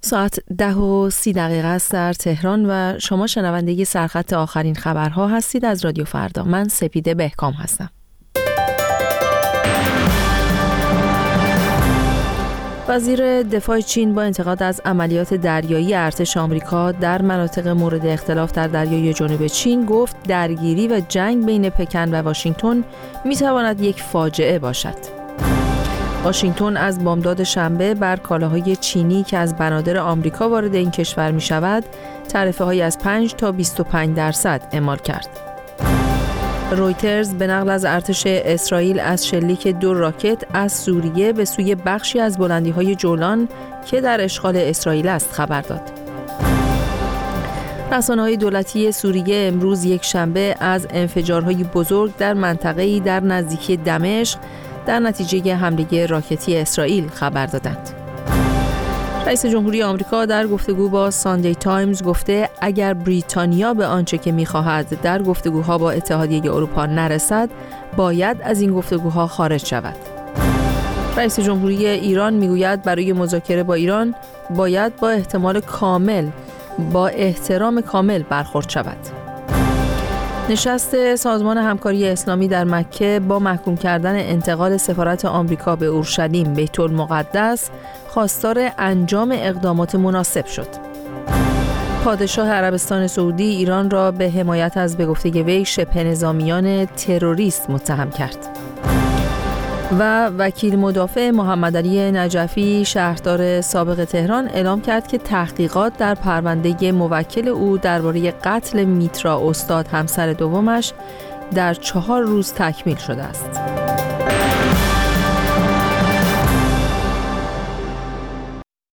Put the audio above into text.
ساعت 10:30 است در تهران و شما شنونده سرخط آخرین خبرها هستید از رادیو فردا. من سپیده بهکام هستم. وزیر دفاع چین با انتقاد از عملیات دریایی ارتش آمریکا در مناطق مورد اختلاف در دریای جنوب چین گفت درگیری و جنگ بین پکن و واشنگتن میتواند یک فاجعه باشد. واشنگتن از بامداد شنبه بر کالاهای چینی که از بنادر آمریکا وارد این کشور می شود تعرفه‌هایی از 5 تا 25% اعمال کرد. رویترز به نقل از ارتش اسرائیل از شلیک 2 راکت از سوریه به سوی بخشی از بلندی‌های جولان که در اشغال اسرائیل است خبر داد. رسانه‌های دولتی سوریه امروز یک شنبه از انفجارهای بزرگ در منطقه‌ای در نزدیکی دمشق در نتیجه حمله راکتی اسرائیل خبر دادند. رئیس جمهوری آمریکا در گفتگو با ساندی تایمز گفته اگر بریتانیا به آنچه که می‌خواهد در گفتگوها با اتحادیه اروپا نرسد، باید از این گفتگوها خارج شود. رئیس جمهوری ایران میگوید برای مذاکره با ایران باید با احترام کامل برخورد شود. نشست سازمان همکاری اسلامی در مکه با محکوم کردن انتقال سفارت آمریکا به اورشلیم بیت المقدس خواستار انجام اقدامات مناسب شد. پادشاه عربستان سعودی ایران را به حمایت از به گفته وی شبه نظامیان تروریست متهم کرد. و وکیل مدافع محمدعلی نجفی شهردار سابق تهران اعلام کرد که تحقیقات در پرونده موکل او درباره قتل میترا استاد همسر دومش در 4 روز تکمیل شده است.